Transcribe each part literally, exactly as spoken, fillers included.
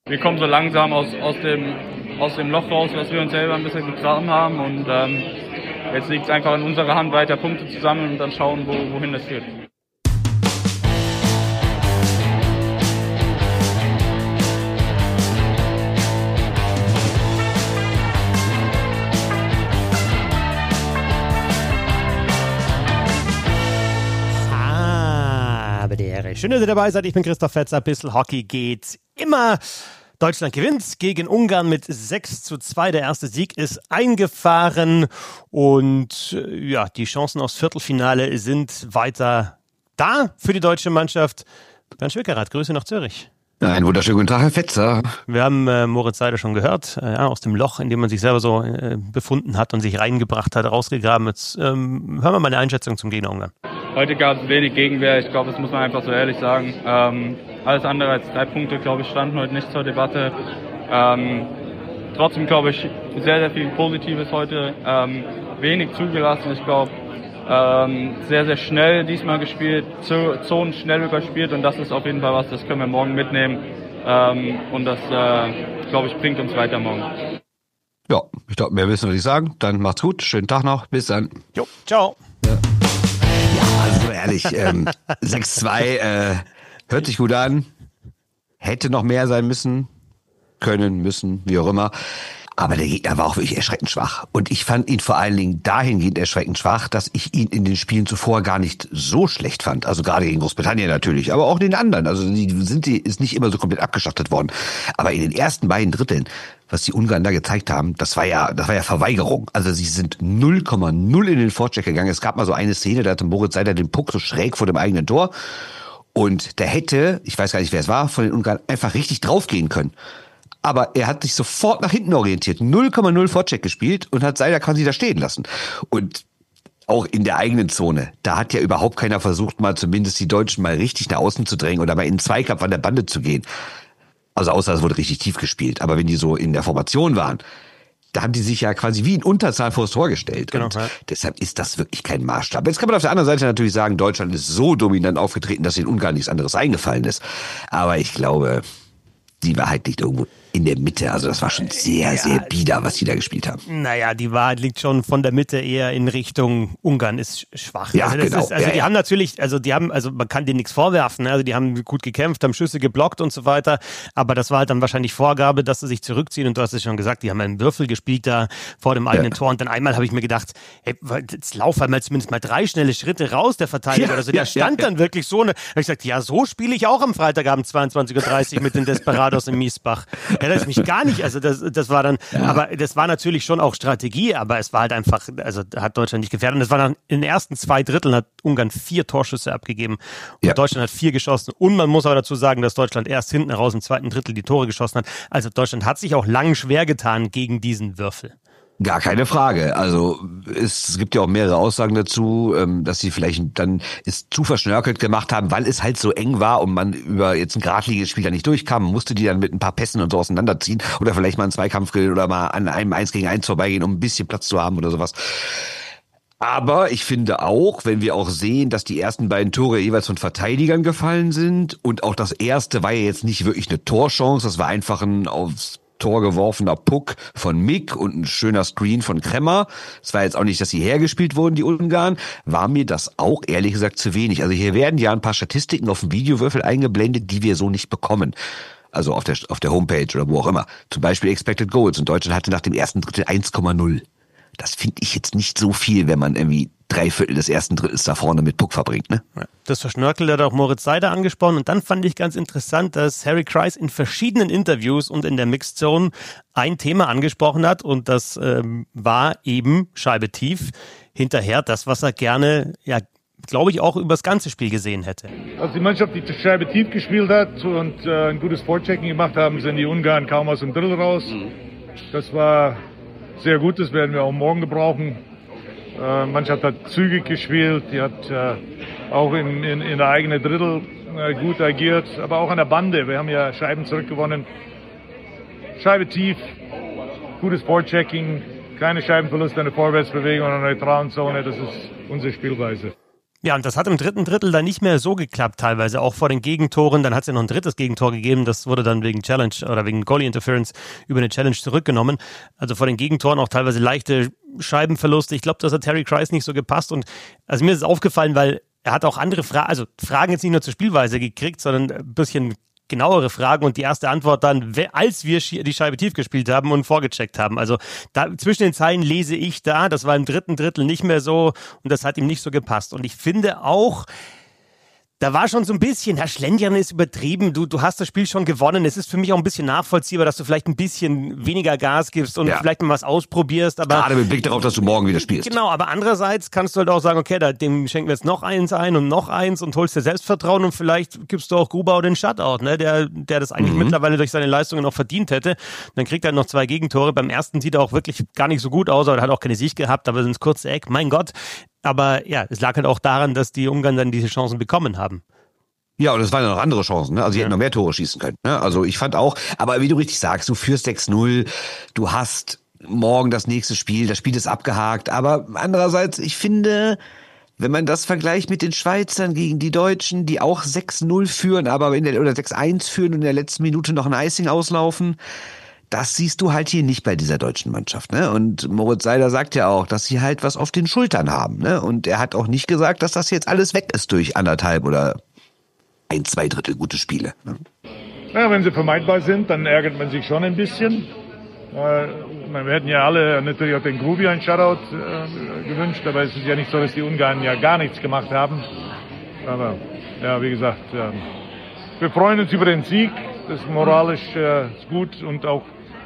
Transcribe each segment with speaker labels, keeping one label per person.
Speaker 1: Wir kommen so langsam aus, aus, dem, aus dem Loch raus, was wir uns selber ein bisschen gegraben haben. Und ähm, jetzt liegt es einfach in unserer Hand, weiter Punkte zu sammeln und dann schauen, wo, wohin das führt.
Speaker 2: Schön, dass ihr dabei seid. Ich bin Christoph Fetzer. Bissl Hockey geht immer. Deutschland gewinnt gegen Ungarn mit sechs zu zwei. Der erste Sieg ist eingefahren. Und ja, die Chancen aufs Viertelfinale sind weiter da für die deutsche Mannschaft. Bernd Schwickerath, Grüße nach Zürich.
Speaker 3: Einen wunderschönen guten Tag, Herr Fetzer.
Speaker 2: Wir haben äh, Moritz Seider schon gehört, äh, ja, aus dem Loch, in dem man sich selber so äh, befunden hat und sich reingebracht hat, rausgegraben. Jetzt ähm, hören wir mal eine Einschätzung zum Gegner Ungarn.
Speaker 1: Heute gab es wenig Gegenwehr, ich glaube, das muss man einfach so ehrlich sagen. Ähm, alles andere als drei Punkte, glaube ich, standen heute nicht zur Debatte. Ähm, trotzdem, glaube ich, sehr, sehr viel Positives heute. Ähm, wenig zugelassen, ich glaube, ähm, sehr, sehr schnell diesmal gespielt, Zonen schnell überspielt und das ist auf jeden Fall was, das können wir morgen mitnehmen. Ähm, und das, äh, glaube ich, bringt uns weiter morgen.
Speaker 3: Ja, ich glaube, mehr wissen wir nicht sagen. Dann macht's gut, schönen Tag noch, bis dann.
Speaker 2: Jo, ciao.
Speaker 3: Ja. Also ehrlich, ähm, sechs zwei äh, hört sich gut an, hätte noch mehr sein müssen, können, müssen, wie auch immer. Aber der Gegner war auch wirklich erschreckend schwach. Und ich fand ihn vor allen Dingen dahingehend erschreckend schwach, dass ich ihn in den Spielen zuvor gar nicht so schlecht fand. Also gerade gegen Großbritannien natürlich, aber auch den anderen. Also die sind die ist nicht immer so komplett abgeschachtet worden. Aber in den ersten beiden Dritteln, was die Ungarn da gezeigt haben, das war ja, das war ja Verweigerung. Also sie sind null Komma null in den Vorcheck gegangen. Es gab mal so eine Szene, da hatte Moritz Seider den Puck so schräg vor dem eigenen Tor. Und der hätte, ich weiß gar nicht, wer es war, von den Ungarn einfach richtig draufgehen können. Aber er hat sich sofort nach hinten orientiert, null Komma null Vorcheck gespielt und hat Seider quasi da stehen lassen. Und auch in der eigenen Zone, da hat ja überhaupt keiner versucht, mal zumindest die Deutschen mal richtig nach außen zu drängen oder mal in den Zweikampf an der Bande zu gehen. Also außer es wurde richtig tief gespielt. Aber wenn die so in der Formation waren, da haben die sich ja quasi wie in Unterzahl vor das Tor gestellt. Genau, und ja. Deshalb ist das wirklich kein Maßstab. Jetzt kann man auf der anderen Seite natürlich sagen, Deutschland ist so dominant aufgetreten, dass den Ungarn nichts anderes eingefallen ist. Aber ich glaube, die Wahrheit liegt irgendwo in der Mitte. Also das war schon sehr, sehr ja, bieder, was die da gespielt haben.
Speaker 2: Naja, die Wahrheit liegt schon von der Mitte eher in Richtung Ungarn ist schwach.
Speaker 3: Ja,
Speaker 2: also das
Speaker 3: genau.
Speaker 2: Ist, also
Speaker 3: ja,
Speaker 2: die
Speaker 3: ja.
Speaker 2: haben natürlich, also die haben, also man kann denen nichts vorwerfen. Also die haben gut gekämpft, haben Schüsse geblockt und so weiter. Aber das war halt dann wahrscheinlich Vorgabe, dass sie sich zurückziehen. Und du hast es schon gesagt, die haben einen Würfel gespielt da vor dem eigenen ja. Tor. Und dann einmal habe ich mir gedacht, hey, jetzt lauf einmal zumindest mal drei schnelle Schritte raus, der Verteidiger. Ja, also der ja, stand ja, dann ja. wirklich so. Da habe ich gesagt, ja, so spiele ich auch am Freitagabend zweiundzwanzig Uhr dreißig mit den Desperados in Miesbach. Ja, das ist mich gar nicht, also das, das war dann, ja. aber das war natürlich schon auch Strategie, aber es war halt einfach, also hat Deutschland nicht gefährdet. Und es war dann in den ersten zwei Dritteln hat Ungarn vier Torschüsse abgegeben und ja. Deutschland hat vier geschossen. Und man muss aber dazu sagen, dass Deutschland erst hinten raus im zweiten Drittel die Tore geschossen hat. Also Deutschland hat sich auch lang schwer getan gegen diesen Würfel.
Speaker 3: Gar keine Frage. Also es gibt ja auch mehrere Aussagen dazu, dass sie vielleicht dann es zu verschnörkelt gemacht haben, weil es halt so eng war und man über jetzt ein geradliniges Spiel da nicht durchkam. Man musste die dann mit ein paar Pässen und so auseinanderziehen oder vielleicht mal einen Zweikampf oder mal an einem eins gegen eins vorbeigehen, um ein bisschen Platz zu haben oder sowas. Aber ich finde auch, wenn wir auch sehen, dass die ersten beiden Tore jeweils von Verteidigern gefallen sind und auch das erste war ja jetzt nicht wirklich eine Torchance, das war einfach ein aufs Tor geworfener Puck von Mick und ein schöner Screen von Kremmer. Es war jetzt auch nicht, dass sie hergespielt wurden, die Ungarn. War mir das auch ehrlich gesagt zu wenig. Also hier werden ja ein paar Statistiken auf dem Videowürfel eingeblendet, die wir so nicht bekommen. Also auf der auf der Homepage oder wo auch immer. Zum Beispiel Expected Goals. Und Deutschland hatte nach dem ersten Drittel eins Komma null. Das finde ich jetzt nicht so viel, wenn man irgendwie drei Viertel des ersten Drittels da vorne mit Puck verbringt, ne?
Speaker 2: Das Verschnörkel hat auch Moritz Seider angesprochen und dann fand ich ganz interessant, dass Harry Kreis in verschiedenen Interviews und in der Mixed Zone ein Thema angesprochen hat und das ähm, war eben Scheibe tief hinterher, das, was er gerne, ja, glaube ich, auch über das ganze Spiel gesehen hätte.
Speaker 4: Als die Mannschaft die Scheibe tief gespielt hat und äh, ein gutes Vorchecking gemacht haben, sind die Ungarn kaum aus dem Drittel raus. Das war sehr gut, das werden wir auch morgen gebrauchen. Äh, Mannschaft hat zügig gespielt, die hat äh, auch in, in, in der eigenen Drittel äh, gut agiert, aber auch an der Bande. Wir haben ja Scheiben zurückgewonnen. Scheibe tief, gutes Vorchecking, keine Scheibenverluste an der Vorwärtsbewegung, an der neutralen Zone, das ist unsere Spielweise.
Speaker 2: Ja, und das hat im dritten Drittel dann nicht mehr so geklappt teilweise, auch vor den Gegentoren. Dann hat es ja noch ein drittes Gegentor gegeben, das wurde dann wegen Challenge oder wegen Goalie Interference über eine Challenge zurückgenommen. Also vor den Gegentoren auch teilweise leichte Scheibenverluste. Ich glaube, das hat Harry Kreis nicht so gepasst und also mir ist es aufgefallen, weil er hat auch andere Fragen, also Fragen jetzt nicht nur zur Spielweise gekriegt, sondern ein bisschen genauere Fragen und die erste Antwort dann, als wir die Scheibe tief gespielt haben und vorgecheckt haben. Also da zwischen den Zeilen lese ich da, das war im dritten Drittel nicht mehr so und das hat ihm nicht so gepasst. Und ich finde auch, da war schon so ein bisschen, Herr Schlendrian ist übertrieben, du, du hast das Spiel schon gewonnen. Es ist für mich auch ein bisschen nachvollziehbar, dass du vielleicht ein bisschen weniger Gas gibst und ja. vielleicht mal was ausprobierst. Aber
Speaker 3: gerade mit Blick darauf, dass du morgen wieder spielst.
Speaker 2: Genau, aber andererseits kannst du halt auch sagen, okay, da, dem schenken wir jetzt noch eins ein und noch eins und holst dir Selbstvertrauen und vielleicht gibst du auch Grubauer den Shutout, ne, der, der das eigentlich mhm. mittlerweile durch seine Leistungen noch verdient hätte. Dann kriegt er noch zwei Gegentore. Beim ersten sieht er auch wirklich gar nicht so gut aus, aber er hat auch keine Sicht gehabt, aber ins kurze Eck, mein Gott. Aber ja, es lag halt auch daran, dass die Ungarn dann diese Chancen bekommen haben.
Speaker 3: Ja, und es waren ja noch andere Chancen, ne? Also sie ja. hätten noch mehr Tore schießen können, ne? Also ich fand auch, aber wie du richtig sagst, du führst sechs null, du hast morgen das nächste Spiel, das Spiel ist abgehakt, aber andererseits, ich finde, wenn man das vergleicht mit den Schweizern gegen die Deutschen, die auch sechs null führen, aber in der, oder sechs eins führen und in der letzten Minute noch ein Icing auslaufen, das siehst du halt hier nicht bei dieser deutschen Mannschaft, ne? Und Moritz Seider sagt ja auch, dass sie halt was auf den Schultern haben, ne? Und er hat auch nicht gesagt, dass das jetzt alles weg ist durch anderthalb oder ein, zwei Drittel gute Spiele, ne?
Speaker 4: Ja, wenn sie vermeidbar sind, dann ärgert man sich schon ein bisschen. Äh, wir hätten ja alle natürlich auch den Grubi einen Shutout äh, gewünscht, aber es ist ja nicht so, dass die Ungarn ja gar nichts gemacht haben. Aber ja, wie gesagt, äh, wir freuen uns über den Sieg. Das ist moralisch äh, gut und auch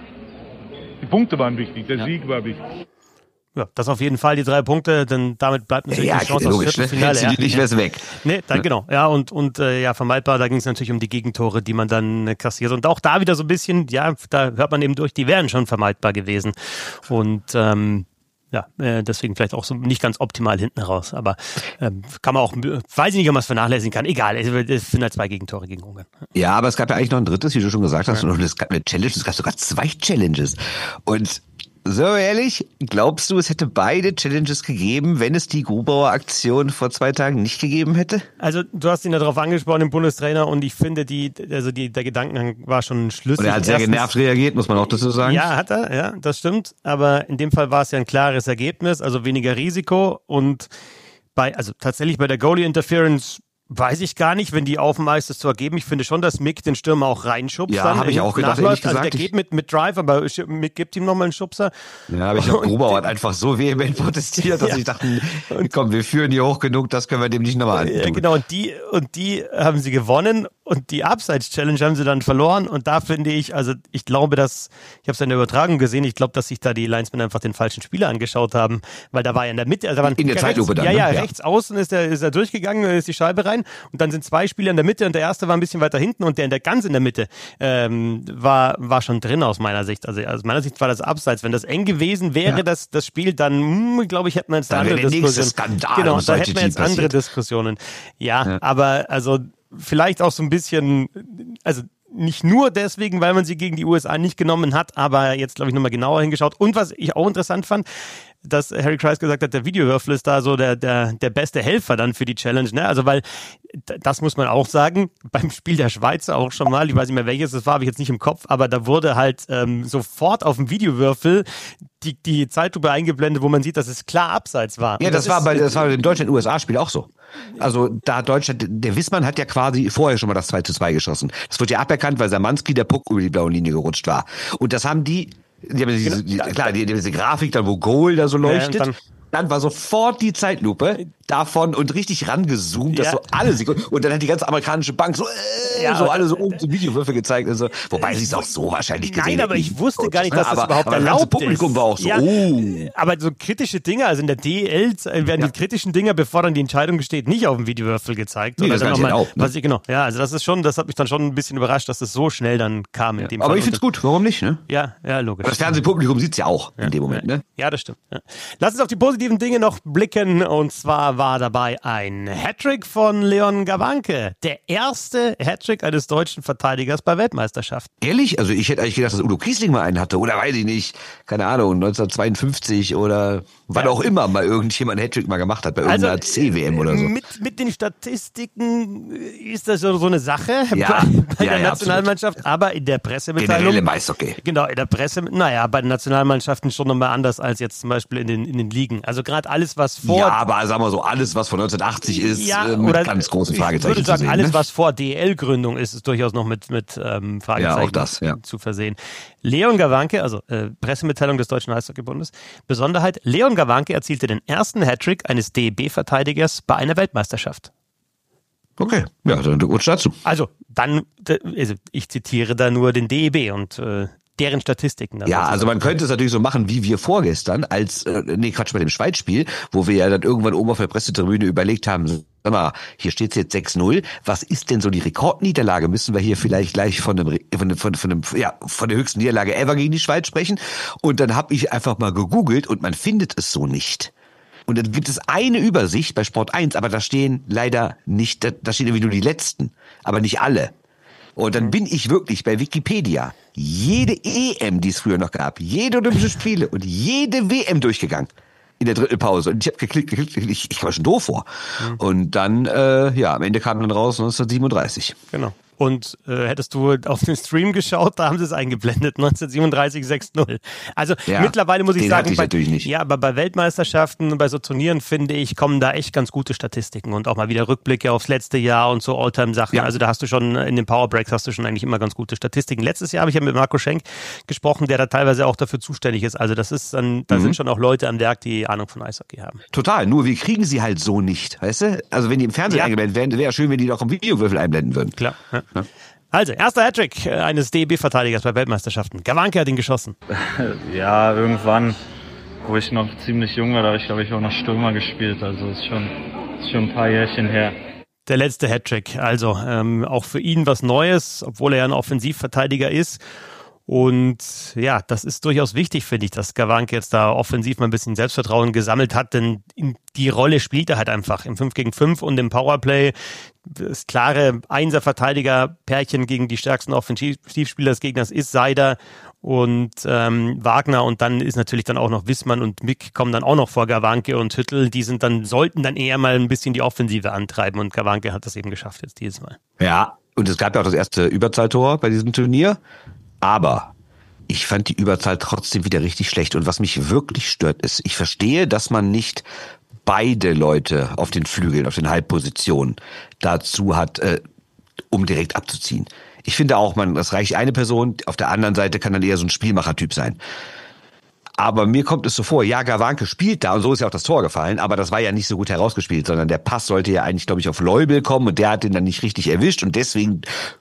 Speaker 4: die Punkte waren wichtig, der ja. Sieg war wichtig.
Speaker 2: Ja, das auf jeden Fall, die drei Punkte, denn damit bleibt natürlich
Speaker 3: ja,
Speaker 2: die Chance
Speaker 3: logisch,
Speaker 2: aufs Viertelfinale.
Speaker 3: Ne? Nicht wär's weg.
Speaker 2: Nee, dann ja. genau. Ja, und, und äh, ja, vermeidbar, da ging es natürlich um die Gegentore, die man dann äh, kassiert. Und auch da wieder so ein bisschen, ja, da hört man eben durch, die wären schon vermeidbar gewesen. Und ähm, ja, äh, deswegen vielleicht auch so nicht ganz optimal hinten raus. Aber ähm, kann man auch, weiß ich nicht, ob man es vernachlässigen kann. Egal, es sind halt zwei Gegentore gegen Ungarn.
Speaker 3: Ja, aber es gab ja eigentlich noch ein drittes, wie du schon gesagt hast. Ja. Und es gab eine Challenge, es gab sogar zwei Challenges. Und so ehrlich, glaubst du, es hätte beide Challenges gegeben, wenn es die Grubauer-Aktion vor zwei Tagen nicht gegeben hätte?
Speaker 2: Also du hast ihn ja darauf angesprochen, den Bundestrainer, und ich finde, die, also die, der Gedankengang war schon schlüssig.
Speaker 3: Und er hat sehr Erstens, genervt reagiert, muss man auch dazu sagen.
Speaker 2: Ja, hat er, ja, das stimmt. Aber in dem Fall war es ja ein klares Ergebnis, also weniger Risiko. Und bei, also tatsächlich bei der Goalie-Interference weiß ich gar nicht, wenn die auf dem Eis das Tor geben. Ich finde schon, dass Mick den Stürmer auch reinschubst.
Speaker 3: Ja, habe ich auch gedacht, ehrlich gesagt.
Speaker 2: Also der geht mit, mit Drive, aber Mick gibt ihm nochmal einen Schubser.
Speaker 3: Ja, aber ich glaube, Grubauer hat einfach so vehement protestiert, dass ja. ich dachte, komm, wir führen hier hoch genug, das können wir dem nicht nochmal antun.
Speaker 2: Ja, genau, und die, und die haben sie gewonnen und die Abseits-Challenge haben sie dann verloren, und da finde ich, also ich glaube, dass, ich habe es in der Übertragung gesehen, ich glaube, dass sich da die Linesmen einfach den falschen Spieler angeschaut haben, weil da war ja in der Mitte, also da waren
Speaker 3: in der Zeitlupe dann.
Speaker 2: Ja, ja,
Speaker 3: ne?
Speaker 2: rechts ja. außen ist er, ist er durchgegangen, ist die Scheibe rein, und dann sind zwei Spieler in der Mitte und der erste war ein bisschen weiter hinten und der in der ganz in der Mitte ähm, war, war schon drin aus meiner Sicht. Also aus meiner Sicht war das Abseits. Wenn das eng gewesen wäre, ja. das, das Spiel, dann glaube ich, hätten wir jetzt
Speaker 3: dann
Speaker 2: andere Diskussionen.
Speaker 3: Skandal
Speaker 2: genau, da hätten wir jetzt passiert. andere Diskussionen. Ja, ja, aber also vielleicht auch so ein bisschen, also nicht nur deswegen, weil man sie gegen die U S A nicht genommen hat, aber jetzt, glaube ich, nochmal genauer hingeschaut. Und was ich auch interessant fand, dass Harry Kreis gesagt hat, der Videowürfel ist da so der, der, der beste Helfer dann für die Challenge, ne? Also, weil, das muss man auch sagen, beim Spiel der Schweizer auch schon mal, ich weiß nicht mehr welches das war, habe ich jetzt nicht im Kopf, aber da wurde halt ähm, sofort auf dem Videowürfel die, die Zeitlupe eingeblendet, wo man sieht, dass es klar abseits war.
Speaker 3: Ja, das, das war bei, das war bei dem Deutschland-U S A-Spiel auch so. Also, da Deutschland, der Wissmann hat ja quasi vorher schon mal das zwei zu zwei geschossen. Das wird ja aberkannt, weil Samanski der Puck über die blaue Linie gerutscht war. Und das haben die, Die haben diese, die, klar, die, diese Grafik, dann wo Goal da so leuchtet. Ja, dann, dann war sofort die Zeitlupe davon und richtig rangezoomt, dass ja. so alle Sekunden, und dann hat die ganze amerikanische Bank so, äh, ja, so alle so oben so Videowürfel gezeigt und so. Wobei sie es auch so wahrscheinlich gesehen hat.
Speaker 2: Nein, aber ich wusste gar nicht, dass das aber, überhaupt aber erlaubt ist. Das
Speaker 3: Publikum war auch so,
Speaker 2: ja,
Speaker 3: oh.
Speaker 2: Aber so kritische Dinge, also in der D E L werden ja. die kritischen Dinge, bevor dann die Entscheidung steht, nicht auf dem Videowürfel gezeigt.
Speaker 3: Nee, das
Speaker 2: dann
Speaker 3: noch mal, auch, ne?
Speaker 2: was ich, genau. Ja, also das ist schon, das hat mich dann schon ein bisschen überrascht, dass das so schnell dann kam in
Speaker 3: ja.
Speaker 2: dem
Speaker 3: aber
Speaker 2: Fall.
Speaker 3: ich find's gut, warum nicht, ne?
Speaker 2: Ja, ja, logisch.
Speaker 3: Das Fernsehpublikum sieht's ja auch
Speaker 2: ja.
Speaker 3: in dem Moment,
Speaker 2: ja.
Speaker 3: ne?
Speaker 2: Ja, das stimmt. Ja. Lass uns auf die positiven Dinge noch blicken, und zwar zwar war dabei ein Hattrick von Leon Gawanke, der erste Hattrick eines deutschen Verteidigers bei Weltmeisterschaften.
Speaker 3: Ehrlich? Also ich hätte eigentlich gedacht, dass Udo Kiesling mal einen hatte oder weiß ich nicht, keine Ahnung, neunzehnhundertzweiundfünfzig oder wann ja. auch immer mal irgendjemand einen Hattrick mal gemacht hat, bei irgendeiner also, C W M oder so.
Speaker 2: Mit, mit den Statistiken ist das so eine Sache
Speaker 3: ja.
Speaker 2: bei, bei
Speaker 3: ja,
Speaker 2: der
Speaker 3: ja,
Speaker 2: Nationalmannschaft, absolut. Aber in der Pressemitteilung...
Speaker 3: Generell im Eishockey.
Speaker 2: Genau, in der Presse, naja, bei den Nationalmannschaften schon nochmal anders als jetzt zum Beispiel in den, in den Ligen. Also gerade alles, was vor...
Speaker 3: Ja, aber sagen wir so, alles, was von neunzehnhundertachtzig ist, ja, äh, mit
Speaker 2: oder,
Speaker 3: ganz großen Fragezeichen
Speaker 2: ich würde sagen,
Speaker 3: zu sehen.
Speaker 2: Alles,
Speaker 3: ne?
Speaker 2: was vor D L-Gründung ist, ist durchaus noch mit, mit ähm, Fragezeichen
Speaker 3: ja, auch das, ja.
Speaker 2: zu versehen. Leon Gawanke, also äh, Pressemitteilung des Deutschen Eishockeybundes, Besonderheit, Leon Gawanke erzielte den ersten Hattrick eines D E B-Verteidigers bei einer Weltmeisterschaft.
Speaker 3: Okay, ja, dann Glückwunsch dazu.
Speaker 2: Also, dann, also ich zitiere da nur den D E B und äh, deren Statistiken. Dann
Speaker 3: ja, also man könnte es natürlich so machen, wie wir vorgestern, als, äh, nee, Quatsch, bei dem Schweizspiel, wo wir ja dann irgendwann oben auf der Pressetribüne überlegt haben, sag mal, hier steht es jetzt sechs null, was ist denn so die Rekordniederlage? Müssen wir hier vielleicht gleich von dem, von dem, von, von dem, ja, von der höchsten Niederlage ever gegen die Schweiz sprechen? Und dann habe ich einfach mal gegoogelt und man findet es so nicht. Und dann gibt es eine Übersicht bei Sport eins, aber da stehen leider nicht, da, da stehen irgendwie nur die letzten, aber nicht alle. Und dann bin ich wirklich bei Wikipedia jede E M, die es früher noch gab, jede Olympische Spiele und jede W M durchgegangen in der dritten Pause. Und ich habe geklickt, geklickt, ich, ich kam schon doof vor. Mhm. Und dann, äh, ja, am Ende kam dann raus neunzehnhundertsiebenunddreißig.
Speaker 2: Genau. Und äh, hättest du auf den Stream geschaut, da haben sie es eingeblendet, neunzehnhundertsiebenunddreißig sechs null. Also
Speaker 3: ja,
Speaker 2: mittlerweile muss ich
Speaker 3: den
Speaker 2: sagen,
Speaker 3: hatte ich
Speaker 2: bei,
Speaker 3: natürlich nicht.
Speaker 2: ja, aber bei Weltmeisterschaften, bei so Turnieren, finde ich, kommen da echt ganz gute Statistiken und auch mal wieder Rückblicke aufs letzte Jahr und so Alltime-Sachen. Ja. Also da hast du schon, in den Powerbreaks hast du schon eigentlich immer ganz gute Statistiken. Letztes Jahr habe ich ja mit Marco Schenk gesprochen, der da teilweise auch dafür zuständig ist. Also das ist dann, da mhm. sind schon auch Leute am Werk, die Ahnung von Eishockey haben.
Speaker 3: Total, nur wir kriegen sie halt so nicht, weißt du? Also wenn die im Fernsehen ja. eingeblendet werden, wäre schön, wenn die doch im Videowürfel einblenden würden.
Speaker 2: Klar, ja. Ja. Also, erster Hattrick eines D E B-Verteidigers bei Weltmeisterschaften. Gawanke hat ihn geschossen.
Speaker 1: Ja, irgendwann, wo ich noch ziemlich jung war, da habe ich, glaube ich, auch noch Stürmer gespielt. Also ist schon, ist schon ein paar Jährchen her.
Speaker 2: Der letzte Hattrick. Also, ähm, auch für ihn was Neues, obwohl er ja ein Offensivverteidiger ist. Und ja, das ist durchaus wichtig, finde ich, dass Gawanke jetzt da offensiv mal ein bisschen Selbstvertrauen gesammelt hat, denn die Rolle spielt er halt einfach im fünf gegen fünf und im Powerplay. Das klare Einser-Verteidiger-Pärchen gegen die stärksten Offensivspieler des Gegners ist Seider und ähm, Wagner, und dann ist natürlich dann auch noch Wissmann und Mick kommen dann auch noch vor Gawanke und Hüttl. Die sind dann, sollten dann eher mal ein bisschen die Offensive antreiben, und Gawanke hat das eben geschafft jetzt dieses Mal.
Speaker 3: Ja, und es gab ja auch das erste Überzahltor bei diesem Turnier. Aber ich fand die Überzahl trotzdem wieder richtig schlecht. Und was mich wirklich stört, ist, ich verstehe, dass man nicht beide Leute auf den Flügeln, auf den Halbpositionen dazu hat, äh, um direkt abzuziehen. Ich finde auch, man, das reicht eine Person, auf der anderen Seite kann dann eher so ein Spielmachertyp sein. Aber mir kommt es so vor, ja, Gawanke spielt da, und so ist ja auch das Tor gefallen, aber das war ja nicht so gut herausgespielt, sondern der Pass sollte ja eigentlich, glaube ich, auf Leubel kommen, und der hat den dann nicht richtig erwischt, und deswegen,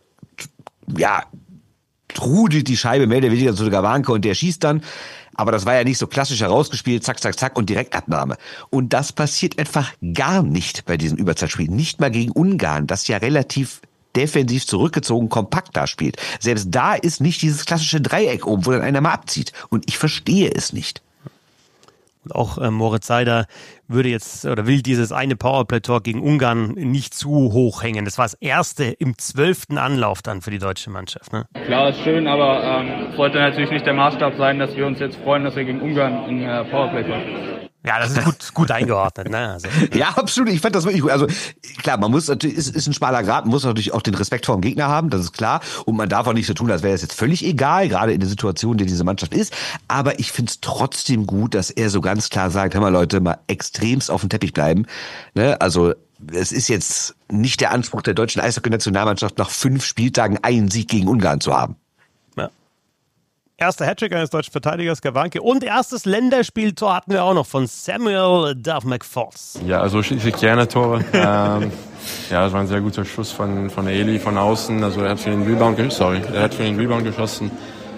Speaker 3: ja, trudelt die Scheibe mehr oder weniger zu Gawanke und der schießt dann. Aber das war ja nicht so klassisch herausgespielt, zack, zack, zack und Direktabnahme. Und das passiert einfach gar nicht bei diesem Überzahlspiel. Nicht mal gegen Ungarn, das ja relativ defensiv zurückgezogen kompakt da spielt. Selbst da ist nicht dieses klassische Dreieck oben, wo dann einer mal abzieht. Und ich verstehe es nicht.
Speaker 2: Und auch äh, Moritz Seider würde jetzt oder will dieses eine Powerplay-Tor gegen Ungarn nicht zu hoch hängen. Das war das erste im zwölften Anlauf dann für die deutsche Mannschaft. Ne?
Speaker 1: Klar, ist schön, aber ähm, sollte natürlich nicht der Maßstab sein, dass wir uns jetzt freuen, dass wir gegen Ungarn in äh, Powerplay kommen.
Speaker 2: Ja, das ist gut, gut eingeordnet. Ne? Also.
Speaker 3: Ja, absolut. Ich fand das wirklich gut. Also klar, man muss natürlich, ist, ist ein schmaler Grad, man muss natürlich auch den Respekt vor dem Gegner haben, das ist klar. Und man darf auch nicht so tun, als wäre es jetzt völlig egal, gerade in der Situation, in der diese Mannschaft ist. Aber ich finde es trotzdem gut, dass er so ganz klar sagt, hör mal Leute, mal extremst auf dem Teppich bleiben. Ne? Also es ist jetzt nicht der Anspruch der deutschen Eishockey-Nationalmannschaft, nach fünf Spieltagen einen Sieg gegen Ungarn zu haben.
Speaker 2: Erster Hattrick eines deutschen Verteidigers, Gawanke. Und erstes Länderspieltor hatten wir auch noch von Samuel Duff McFalls.
Speaker 5: Ja, also schieße ich gerne Tore. ähm, ja, das war ein sehr guter Schuss von, von Eli von außen. Also er hat für den Rebound, sorry, er hat für den Rebound geschossen.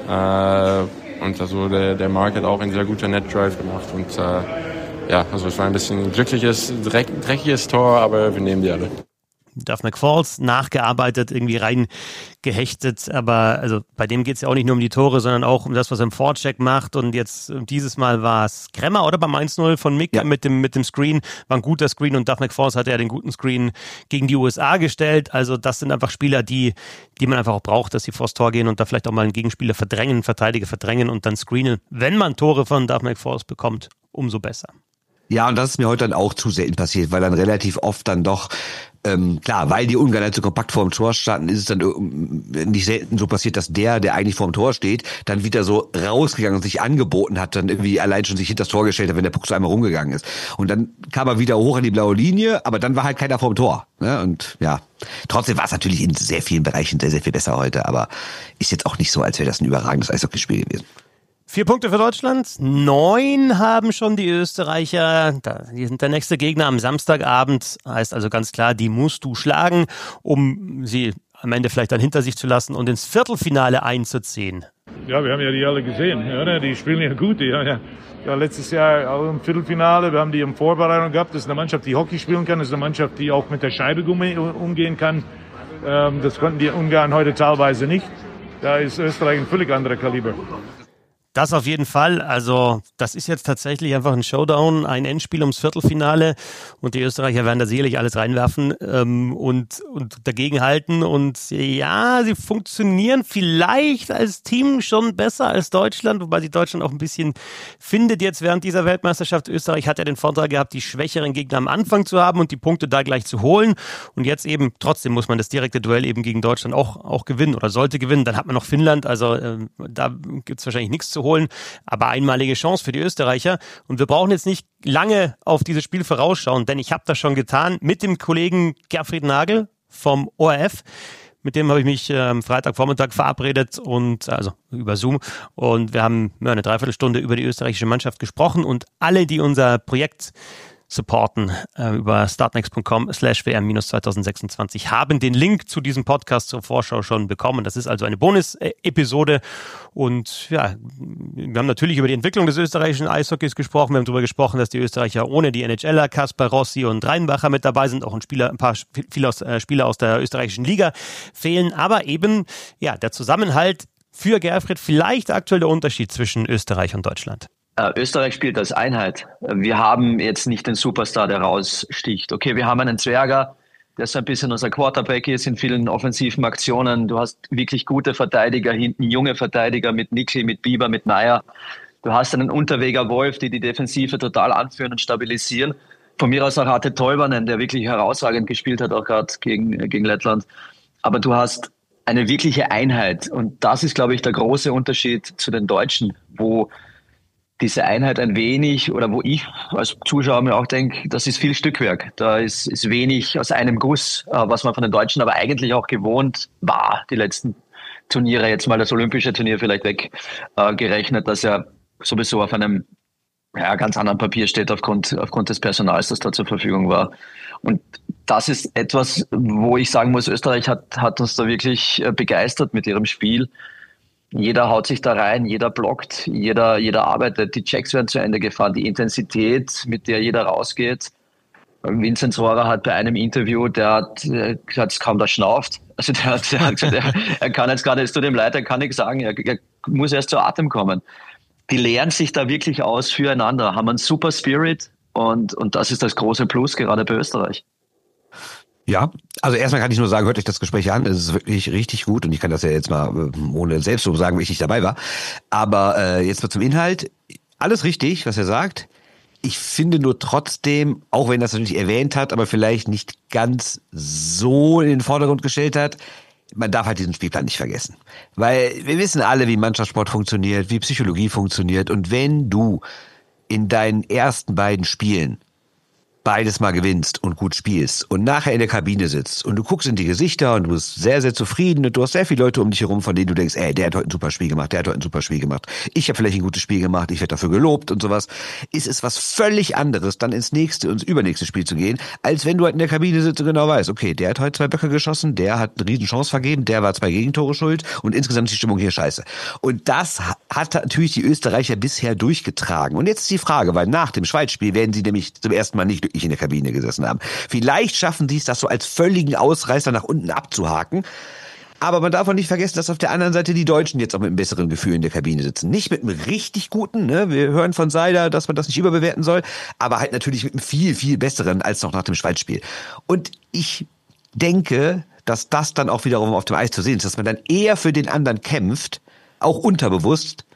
Speaker 5: Äh, und also der, der Mark hat auch einen sehr guten Net Drive gemacht. Und äh, ja, also es war ein bisschen glückliches, dreck, dreckiges Tor, aber wir nehmen die alle.
Speaker 2: Duff McFalls nachgearbeitet, irgendwie reingehechtet. Aber also bei dem geht es ja auch nicht nur um die Tore, sondern auch um das, was er im Vorcheck macht. Und jetzt dieses Mal war es Kremmer, oder beim eins null von Mick ja. mit dem mit dem Screen. War ein guter Screen und Duff McFalls hatte ja den guten Screen gegen die U S A gestellt. Also das sind einfach Spieler, die die man einfach auch braucht, dass sie vors Tor gehen und da vielleicht auch mal einen Gegenspieler verdrängen, Verteidiger verdrängen und dann screenen. Wenn man Tore von Duff McFalls bekommt, umso besser.
Speaker 3: Ja, und das ist mir heute dann auch zu selten passiert, weil dann relativ oft dann doch, ähm, klar, weil die Ungarn halt so kompakt vor dem Tor standen, ist es dann nicht selten so passiert, dass der, der eigentlich vor dem Tor steht, dann wieder so rausgegangen und sich angeboten hat, dann irgendwie allein schon sich hinter das Tor gestellt hat, wenn der Puck so einmal rumgegangen ist. Und dann kam er wieder hoch an die blaue Linie, aber dann war halt keiner vor dem Tor. Ne? Und ja, trotzdem war es natürlich in sehr vielen Bereichen sehr, sehr viel besser heute, aber ist jetzt auch nicht so, als wäre das ein überragendes Eishockeyspiel gewesen.
Speaker 2: Vier Punkte für Deutschland, neun haben schon die Österreicher. Die sind der nächste Gegner am Samstagabend. Heißt also ganz klar, die musst du schlagen, um sie am Ende vielleicht dann hinter sich zu lassen und ins Viertelfinale einzuziehen.
Speaker 4: Ja, wir haben ja die alle gesehen. Oder? Die spielen ja gut. Die haben ja, ja letztes Jahr auch im Viertelfinale. Wir haben die in Vorbereitung gehabt. Das ist eine Mannschaft, die Hockey spielen kann. Das ist eine Mannschaft, die auch mit der Scheibe umgehen kann. Das konnten die Ungarn heute teilweise nicht. Da ist Österreich ein völlig anderer Kaliber.
Speaker 2: Das auf jeden Fall. Also das ist jetzt tatsächlich einfach ein Showdown, ein Endspiel ums Viertelfinale und die Österreicher werden da sicherlich alles reinwerfen ähm, und, und dagegenhalten. Und ja, sie funktionieren vielleicht als Team schon besser als Deutschland, wobei sich Deutschland auch ein bisschen findet jetzt während dieser Weltmeisterschaft. Österreich hat ja den Vorteil gehabt, die schwächeren Gegner am Anfang zu haben und die Punkte da gleich zu holen. Und jetzt eben, trotzdem muss man das direkte Duell eben gegen Deutschland auch, auch gewinnen oder sollte gewinnen. Dann hat man noch Finnland, also äh, da gibt's wahrscheinlich nichts zu holen, aber einmalige Chance für die Österreicher und wir brauchen jetzt nicht lange auf dieses Spiel vorausschauen, denn ich habe das schon getan mit dem Kollegen Gerfried Nagel vom O R F, mit dem habe ich mich am ähm, Freitagvormittag verabredet und also über Zoom und wir haben ja, eine Dreiviertelstunde über die österreichische Mannschaft gesprochen und alle, die unser Projekt supporten äh, über startnext punkt com slash w m minus zwanzig sechsundzwanzig haben den Link zu diesem Podcast zur Vorschau schon bekommen. Das ist also eine Bonus-Episode und ja, wir haben natürlich über die Entwicklung des österreichischen Eishockeys gesprochen. Wir haben darüber gesprochen, dass die Österreicher ohne die N H Ler Kaspar Rossi und Reinbacher mit dabei sind, auch ein Spieler, ein paar viele aus, äh, Spieler aus der österreichischen Liga fehlen, aber eben ja der Zusammenhalt für Gerfried vielleicht aktuell der Unterschied zwischen Österreich und Deutschland.
Speaker 6: Österreich spielt als Einheit. Wir haben jetzt nicht den Superstar, der raussticht. Okay, wir haben einen Zwerger, der so ein bisschen unser Quarterback ist in vielen offensiven Aktionen. Du hast wirklich gute Verteidiger hinten, junge Verteidiger mit Nickel, mit Bieber, mit Meyer. Du hast einen Unterweger Wolf, die die Defensive total anführen und stabilisieren. Von mir aus auch Atte Tolvanen, der wirklich herausragend gespielt hat, auch gerade gegen, gegen Lettland. Aber du hast eine wirkliche Einheit. Und das ist, glaube ich, der große Unterschied zu den Deutschen, wo diese Einheit ein wenig, oder wo ich als Zuschauer mir auch denke, das ist viel Stückwerk. Da ist, ist wenig aus einem Guss, was man von den Deutschen aber eigentlich auch gewohnt war, die letzten Turniere, jetzt mal das olympische Turnier vielleicht weggerechnet, äh, dass ja sowieso auf einem ja, ganz anderen Papier steht aufgrund, aufgrund des Personals, das da zur Verfügung war. Und das ist etwas, wo ich sagen muss, Österreich hat, hat uns da wirklich begeistert mit ihrem Spiel. Jeder haut sich da rein, jeder blockt, jeder, jeder arbeitet, die Checks werden zu Ende gefahren, die Intensität, mit der jeder rausgeht. Vinzenz Rohrer hat bei einem Interview, der hat, der hat kaum da schnauft. Also der hat, der hat gesagt, er, er kann jetzt gerade, es tut ihm leid, er kann nichts sagen, er, er muss erst zu Atem kommen. Die lernen sich da wirklich aus füreinander, haben einen super Spirit und, und das ist das große Plus, gerade bei Österreich.
Speaker 3: Ja, also erstmal kann ich nur sagen, hört euch das Gespräch an, es ist wirklich richtig gut und ich kann das ja jetzt mal ohne selbst so sagen, wie ich nicht dabei war. Aber äh, jetzt mal zum Inhalt, alles richtig, was er sagt. Ich finde nur trotzdem, auch wenn er das natürlich erwähnt hat, aber vielleicht nicht ganz so in den Vordergrund gestellt hat, man darf halt diesen Spielplan nicht vergessen. Weil wir wissen alle, wie Mannschaftssport funktioniert, wie Psychologie funktioniert und wenn du in deinen ersten beiden Spielen beides mal gewinnst und gut spielst und nachher in der Kabine sitzt und du guckst in die Gesichter und du bist sehr, sehr zufrieden und du hast sehr viele Leute um dich herum, von denen du denkst, ey, der hat heute ein super Spiel gemacht, der hat heute ein super Spiel gemacht, ich habe vielleicht ein gutes Spiel gemacht, ich werde dafür gelobt und sowas, ist es was völlig anderes, dann ins nächste und ins übernächste Spiel zu gehen, als wenn du halt in der Kabine sitzt und genau weißt, okay, der hat heute zwei Böcke geschossen, der hat eine riesen Chance vergeben, der war zwei Gegentore schuld und insgesamt ist die Stimmung hier scheiße. Und das hat natürlich die Österreicher bisher durchgetragen. Und jetzt ist die Frage, weil nach dem Schweiz-Spiel werden sie nämlich zum ersten Mal nicht wirklich in der Kabine gesessen haben. Vielleicht schaffen sie es, das so als völligen Ausreißer nach unten abzuhaken. Aber man darf auch nicht vergessen, dass auf der anderen Seite die Deutschen jetzt auch mit einem besseren Gefühl in der Kabine sitzen. Nicht mit einem richtig guten, ne? Wir hören von Seider, dass man das nicht überbewerten soll, aber halt natürlich mit einem viel, viel besseren als noch nach dem Schweiz-Spiel. Und ich denke, dass das dann auch wiederum auf dem Eis zu sehen ist, dass man dann eher für den anderen kämpft, auch unterbewusst,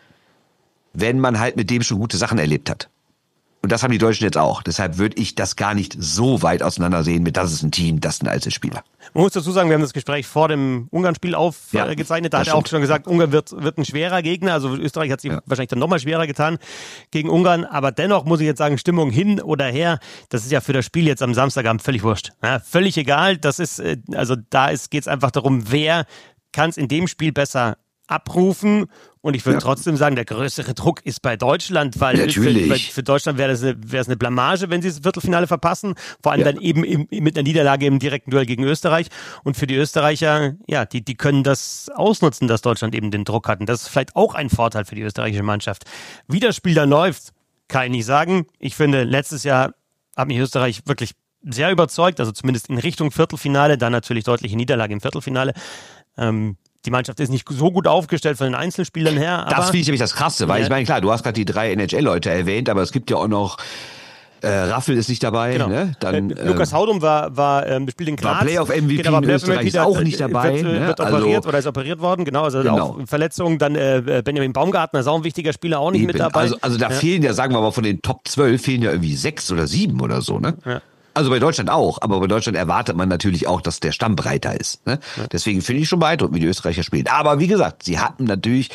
Speaker 3: wenn man halt mit dem schon gute Sachen erlebt hat. Und das haben die Deutschen jetzt auch. Deshalb würde ich das gar nicht so weit auseinandersehen mit, das ist ein Team, das sind Einzelspieler.
Speaker 2: Man muss dazu sagen, wir haben das Gespräch vor dem Ungarn-Spiel aufgezeichnet. Ja, da hat er auch schon gesagt, Ungarn wird, wird ein schwerer Gegner. Also Österreich hat sich ja. wahrscheinlich dann nochmal schwerer getan gegen Ungarn. Aber dennoch muss ich jetzt sagen, Stimmung hin oder her, das ist ja für das Spiel jetzt am Samstagabend völlig wurscht. Ja, völlig egal. Das ist, also da geht es einfach darum, wer kann es in dem Spiel besser abrufen. Und ich würde ja. trotzdem sagen, der größere Druck ist bei Deutschland, weil für, für Deutschland wäre das eine, wäre es eine Blamage, wenn sie das Viertelfinale verpassen. Vor allem ja. dann eben im, mit einer Niederlage im direkten Duell gegen Österreich. Und für die Österreicher, ja, die, die können das ausnutzen, dass Deutschland eben den Druck hat. Und das ist vielleicht auch ein Vorteil für die österreichische Mannschaft. Wie das Spiel dann läuft, kann ich nicht sagen. Ich finde, letztes Jahr hat mich Österreich wirklich sehr überzeugt, also zumindest in Richtung Viertelfinale, dann natürlich deutliche Niederlage im Viertelfinale. Ähm, Die Mannschaft ist nicht so gut aufgestellt von den Einzelspielern her. Aber
Speaker 3: das finde ich nämlich das Krasse, weil ja. ich meine, klar, du hast gerade die drei N H L-Leute erwähnt, aber es gibt ja auch noch, äh, Raffel ist nicht dabei. Genau. Ne? Dann,
Speaker 2: äh, Lukas Haudum war, war ähm, spielt in Graz.
Speaker 3: War Playoff-M V P genau, in Österreich, ist auch nicht dabei.
Speaker 2: Wird,
Speaker 3: ne?
Speaker 2: wird operiert also, oder ist operiert worden, genau, also genau. auch Verletzungen. Dann äh, Benjamin Baumgartner ist auch ein wichtiger Spieler, auch nicht Eben. mit dabei.
Speaker 3: Also, also da ja. fehlen ja, sagen wir mal, von den Top zwölf fehlen ja irgendwie sechs oder sieben oder so, ne? Ja. Also bei Deutschland auch, aber bei Deutschland erwartet man natürlich auch, dass der Stamm breiter ist. Ne? Ja. Deswegen finde ich schon beeindruckend, wie die Österreicher spielen. Aber wie gesagt, sie hatten natürlich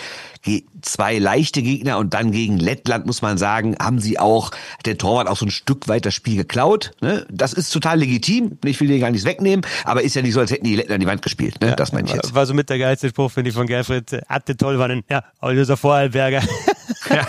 Speaker 3: zwei leichte Gegner und dann gegen Lettland, muss man sagen, haben sie auch, der Torwart auch so ein Stück weit das Spiel geklaut. Ne? Das ist total legitim, ich will dir gar nichts wegnehmen, aber ist ja nicht so, als hätten die Lettland an die Wand gespielt. Ne? Ja, das meine ich jetzt.
Speaker 2: War so mit der geilste Spruch, finde ich, von Gerfried. Hatte Tollwannen, ja, aber dieser Vorarlberger. Ja.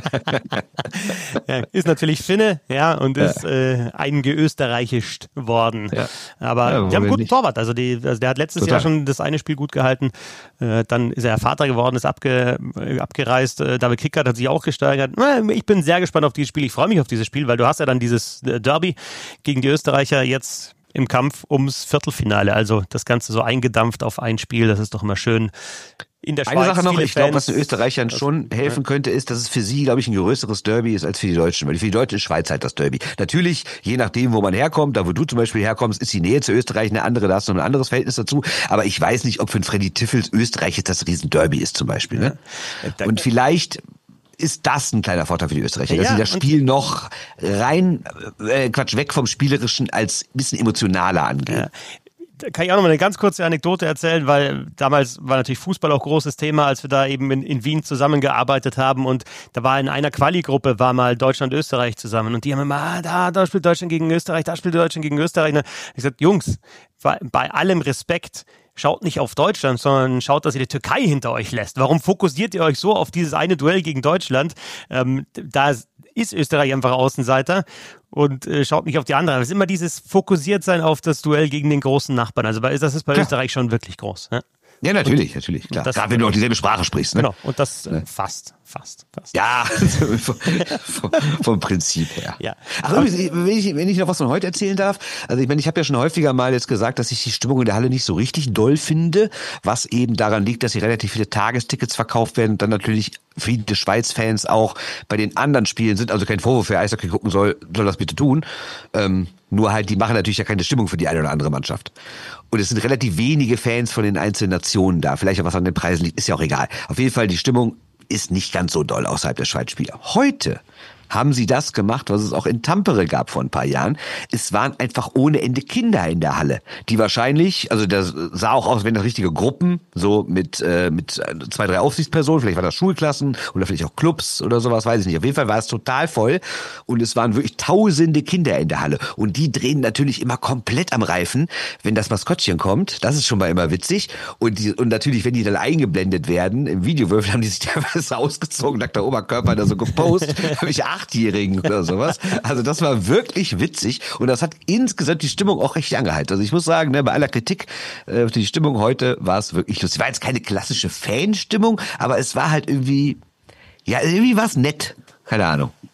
Speaker 2: Ja, ist natürlich Finne, ja, und ist ja. äh, eingeösterreichischt worden. Ja. Aber ja, die haben einen guten nicht. Torwart. Also, die, also der hat letztes Total. Jahr schon das eine Spiel gut gehalten. Äh, dann ist er Vater geworden, ist abge, äh, abgereist. Äh, David Kickert hat sich auch gesteigert. Ich bin sehr gespannt auf dieses Spiel. Ich freue mich auf dieses Spiel, weil du hast ja dann dieses Derby gegen die Österreicher jetzt im Kampf ums Viertelfinale. Also das Ganze so eingedampft auf ein Spiel. Das ist doch immer schön. In der Schweiz,
Speaker 3: eine Sache noch, ich glaube, was den Österreichern schon helfen könnte, ist, dass es für sie, glaube ich, ein größeres Derby ist als für die Deutschen. Weil für die Deutschen ist Schweiz halt das Derby. Natürlich, je nachdem, wo man herkommt, da wo du zum Beispiel herkommst, ist die Nähe zu Österreich eine andere, da hast du noch ein anderes Verhältnis dazu. Aber ich weiß nicht, ob für einen Freddy Tiffels Österreich jetzt das Riesen-Derby ist zum Beispiel. Ne? Ja. Und vielleicht ist das ein kleiner Vorteil für die Österreicher, dass ja, sie das Spiel noch rein, äh, Quatsch, weg vom Spielerischen als ein bisschen emotionaler angehen. Ja.
Speaker 2: Da kann ich auch noch mal eine ganz kurze Anekdote erzählen, weil damals war natürlich Fußball auch großes Thema, als wir da eben in, in Wien zusammengearbeitet haben und da war in einer Quali-Gruppe war mal Deutschland-Österreich zusammen und die haben immer, ah, da, da spielt Deutschland gegen Österreich, da spielt Deutschland gegen Österreich. Und ich gesagt, Jungs, bei, bei allem Respekt, schaut nicht auf Deutschland, sondern schaut, dass ihr die Türkei hinter euch lässt. Warum fokussiert ihr euch so auf dieses eine Duell gegen Deutschland? Ähm, da ist Österreich einfach Außenseiter und äh, schaut nicht auf die anderen. Es ist immer dieses Fokussiertsein auf das Duell gegen den großen Nachbarn. Also das ist bei Klar. Österreich schon wirklich groß. Ne?
Speaker 3: Ja, natürlich, natürlich. Klar. Gerade wenn du auch dieselbe Sprache sprichst. Ne?
Speaker 2: Genau, und das äh, fast, fast, fast.
Speaker 3: Ja, vom, vom, vom Prinzip her.
Speaker 2: Ja.
Speaker 3: Ach, wenn ich, wenn ich noch was von heute erzählen darf, also ich meine, ich habe ja schon häufiger mal jetzt gesagt, dass ich die Stimmung in der Halle nicht so richtig doll finde, was eben daran liegt, dass hier relativ viele Tagestickets verkauft werden und dann natürlich viele Schweiz-Fans auch bei den anderen Spielen sind, also kein Vorwurf, wer Eishockey gucken soll, soll das bitte tun. Ähm, nur halt, die machen natürlich ja keine Stimmung für die eine oder andere Mannschaft. Und es sind relativ wenige Fans von den einzelnen Nationen da. Vielleicht auch was an den Preisen liegt, ist ja auch egal. Auf jeden Fall, die Stimmung ist nicht ganz so doll außerhalb der Schweiz-Spiele. Heute haben sie das gemacht, was es auch in Tampere gab vor ein paar Jahren. Es waren einfach ohne Ende Kinder in der Halle, die wahrscheinlich, also das sah auch aus, als wenn das richtige Gruppen, so mit äh, mit zwei, drei Aufsichtspersonen, vielleicht waren das Schulklassen oder vielleicht auch Clubs oder sowas, weiß ich nicht. Auf jeden Fall war es total voll und es waren wirklich tausende Kinder in der Halle und die drehen natürlich immer komplett am Reifen, wenn das Maskottchen kommt. Das ist schon mal immer witzig und die, und natürlich, wenn die dann eingeblendet werden im Videowürfel, haben die sich teilweise ausgezogen, nackter Oberkörper da so gepostet, habe ich Achtjährigen oder sowas. Also das war wirklich witzig und das hat insgesamt die Stimmung auch recht angehalten. Also ich muss sagen, ne, bei aller Kritik, äh, die Stimmung heute war es wirklich lustig. War jetzt keine klassische Fanstimmung, aber es war halt irgendwie, ja, irgendwie war es nett. Keine Ahnung.
Speaker 2: Ja.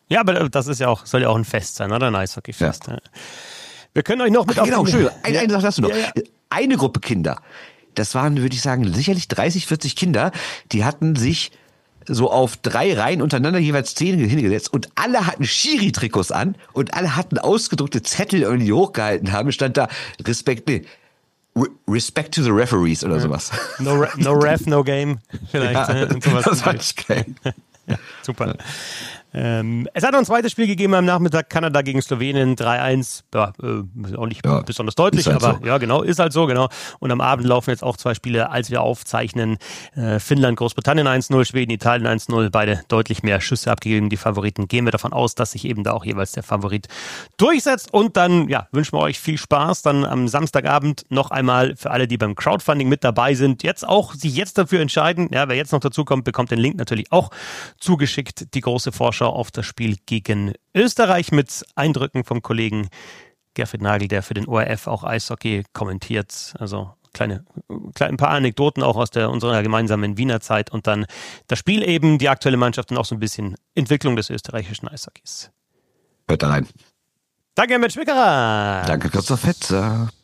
Speaker 2: Ja, aber das ist ja auch, soll ja auch ein Fest sein, oder? Ein Eishockeyfest. Ja. Wir können euch noch mit
Speaker 3: Ach,
Speaker 2: auf
Speaker 3: genau,
Speaker 2: die-
Speaker 3: Entschuldigung, eine,
Speaker 2: Ja.
Speaker 3: eine Sache hast du noch.
Speaker 2: Ja, ja.
Speaker 3: Eine Gruppe Kinder, das waren, würde ich sagen, sicherlich dreißig, vierzig Kinder, die hatten sich so auf drei Reihen untereinander jeweils zehn hingesetzt und alle hatten Schiri-Trikots an und alle hatten ausgedruckte Zettel, die hochgehalten haben, stand da Respekt, nee, Re- Respect to the Referees oder sowas.
Speaker 2: No, Re- no Ref, no Game. Vielleicht.
Speaker 3: Ja,
Speaker 2: ne? Und sowas.
Speaker 3: das war ich geil.
Speaker 2: Ja, super. Ähm, es hat noch ein zweites Spiel gegeben am Nachmittag, Kanada gegen Slowenien, drei eins, ja, äh, auch nicht
Speaker 3: Ja,
Speaker 2: besonders deutlich,
Speaker 3: ist halt
Speaker 2: aber
Speaker 3: so.
Speaker 2: ja genau, ist halt so, genau. Und am Abend laufen jetzt auch zwei Spiele, als wir aufzeichnen, äh, Finnland, Großbritannien eins null, Schweden, Italien eins null, beide deutlich mehr Schüsse abgegeben, die Favoriten. Gehen wir davon aus, dass sich eben da auch jeweils der Favorit durchsetzt und dann, ja, wünschen wir euch viel Spaß, dann am Samstagabend noch einmal für alle, die beim Crowdfunding mit dabei sind, jetzt auch sich jetzt dafür entscheiden, ja, wer jetzt noch dazu kommt, bekommt den Link natürlich auch zugeschickt, die große Vorschau auf das Spiel gegen Österreich mit Eindrücken vom Kollegen Gerfried Nagel, der für den O R F auch Eishockey kommentiert. Also kleine, kleine ein paar Anekdoten auch aus der unserer gemeinsamen Wiener Zeit und dann das Spiel eben, die aktuelle Mannschaft und auch so ein bisschen Entwicklung des österreichischen Eishockeys.
Speaker 3: Hört da rein.
Speaker 2: Danke, Mensch Wickerer.
Speaker 3: Danke, Christoph Fetzer.